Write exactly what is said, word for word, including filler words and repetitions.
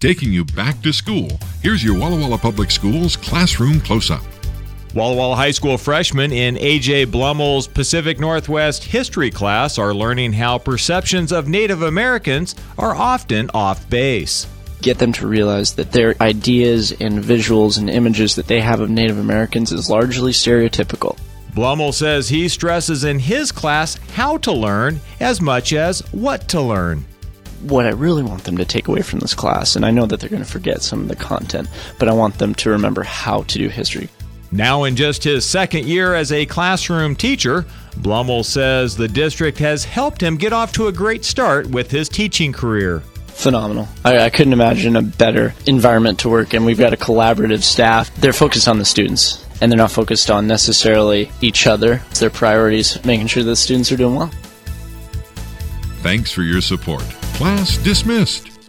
Taking you back to school, here's your Walla Walla Public Schools Classroom Close-Up. Walla Walla High School freshmen in A J Blummel's Pacific Northwest history class are learning how perceptions of Native Americans are often off base. Get them to realize that their ideas and visuals and images that they have of Native Americans is largely stereotypical. Blummel says he stresses in his class how to learn as much as what to learn. What I really want them to take away from this class, and I know that they're going to forget some of the content, but I want them to remember how to do history. Now in just his second year as a classroom teacher, Blummel says the district has helped him get off to a great start with his teaching career. Phenomenal. I, I couldn't imagine a better environment to work in. We've got a collaborative staff. They're focused on the students, and they're not focused on necessarily each other. It's their priorities, making sure that the students are doing well. Thanks for your support. Class dismissed.